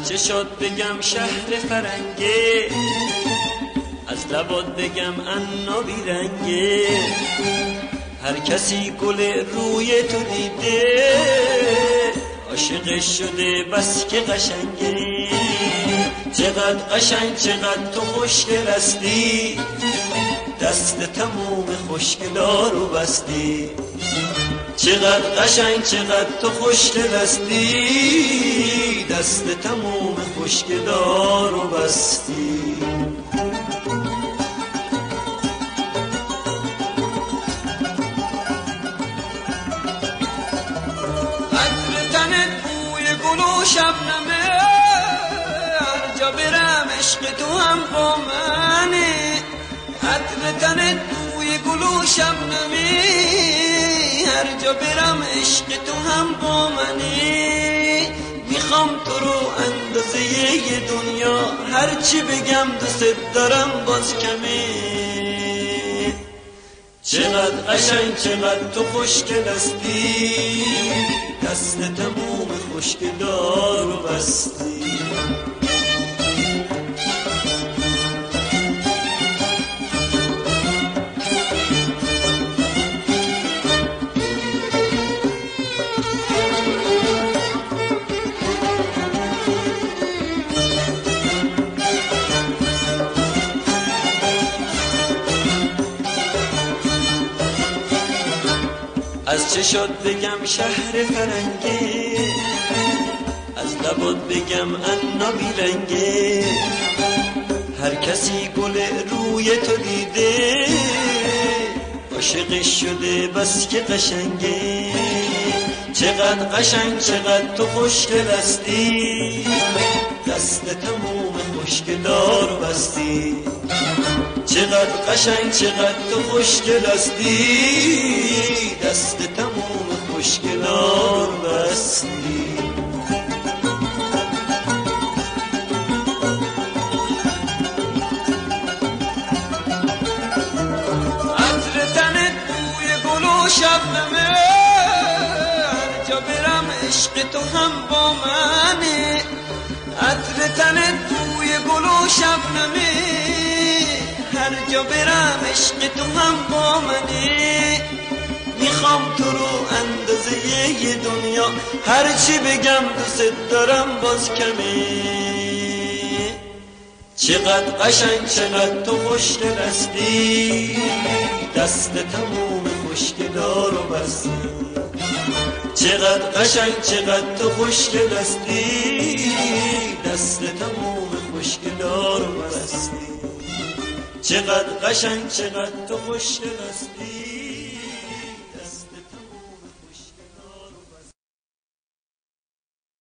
از چه شد بگم شهر فرنگه، از لبات بگم انا بیرنگه. هر کسی گل روی تو دیده، عاشقش شده بس که قشنگه. چقدر قشنگ چقدر تو خوشگل هستی، دست تموم خوشگلارو بستی. چقدر قشنگ چقدر تو خوشگل هستی، دست تموم خوشگلارو بستی. عطر تنت بوی گل و شبنمه، هر جا برم عشق تو هم با منه. عطر تنت بوی گل و شبنمه، هر جا برم عشق تو هم با منه. میخوام تو رو اندازه ی دنیا، هرچی بگم دوست دارم باز کمه. چقدر قشنگ چقدر تو خوشگل هستی، دست تموم خوشگلارو بستی. از چه شد بگم شهر فرنگه، از لبات بگم انا بیرنگه. هر کسی گل روی تو دیده، عاشقش شده بس که قشنگه. چقدر قشنگ چقدر تو خوشگل هستی، دست تموم خوشگلارو بستی. چقدر قشنگ چقدر تو خوشگل هستی، دست تموم خوشگلارو بستی. عطر تنت بوی گل و شبنمه، هر جا برم عشق تو هم با منه. عطر تنت بوی گل و شبنمه، هر جا برم عشق تو هم با منه. میخوام تو رو اندازه ی دنیا، هرچی بگم دوست دارم باز کمه. چقدر قشنگ چقدر تو خوشگل هستی، دست تموم خوشگلارو بستی. چقدر قشنگ چقدر تو خوشگل هستی، دست تموم خوشگلارو بستی. چقدر قشنگ چقدر تو خوشگل هستی.